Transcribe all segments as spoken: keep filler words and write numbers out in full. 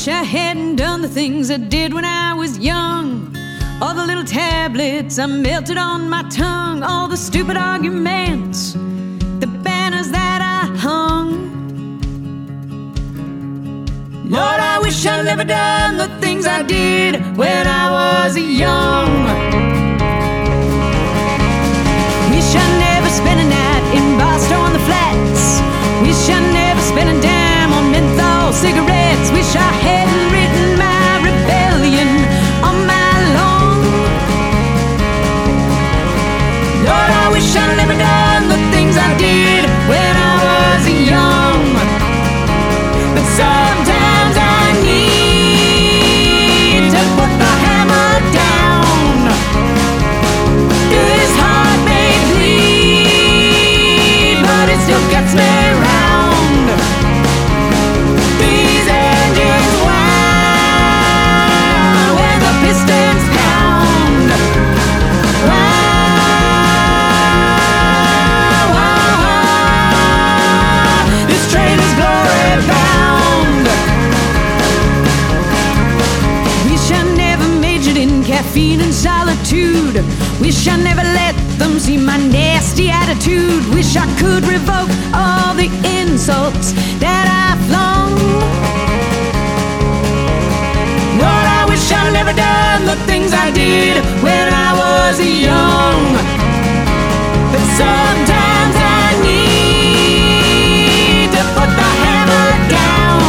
wish I hadn't done the things I did when I was young. All the little tablets I melted on my tongue, all the stupid arguments, the banners that I hung. Lord, I wish I'd never done the things I did when I was young. Wish I'd never spent a night in Boston on the flats. Wish I'd never spent a dime on menthol cigarettes. Wish I hadn't written my rebellion on my lawn. Lord, I wish I'd never done the things I did when I was young. But sometimes I need to put the hammer down. This heart may bleed, but it still gets me round. These engines whine when the pistons pound. Wow, wow, wow. This train is glory bound. Wish I never majored in caffeine and solitude. Wish I never let them see my nasty attitude. Wish I could revoke all the insults that I flung. Lord, I wish I'd never done the things I did when I was young. But sometimes I need to put the hammer down.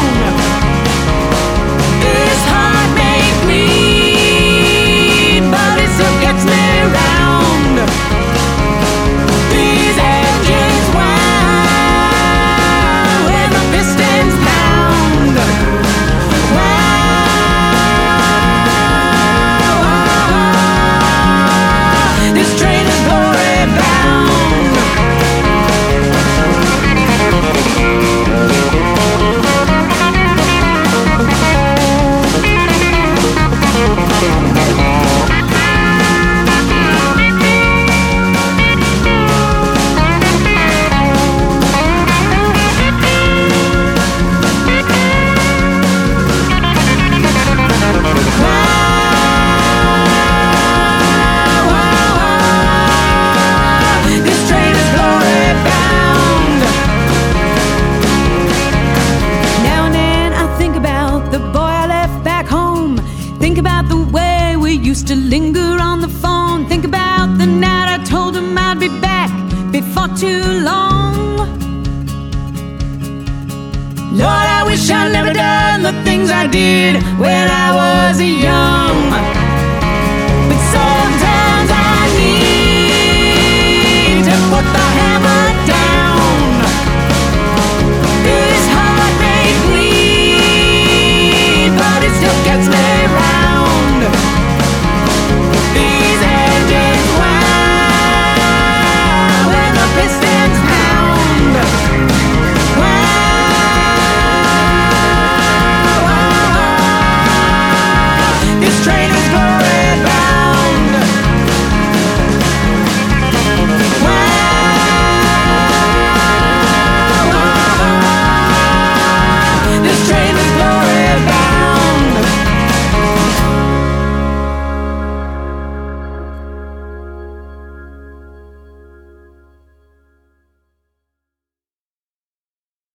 This heart may bleed, but it still gets me round. These engines whine when the pistons pound. Wow, wow. This train is glory bound. This train is glory bound. Now and then I think about the boy I left back home. Think about the way we used to linger on the phone. Think about the night I told him I'd be back before too long. Lord, I wish I'd never done the things I did when I was young.